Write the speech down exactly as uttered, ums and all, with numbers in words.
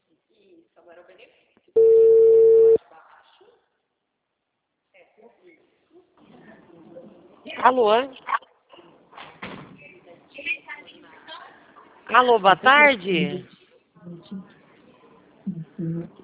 Isso, agora o benefício. Baixo. É, Alô? Alô, boa tarde?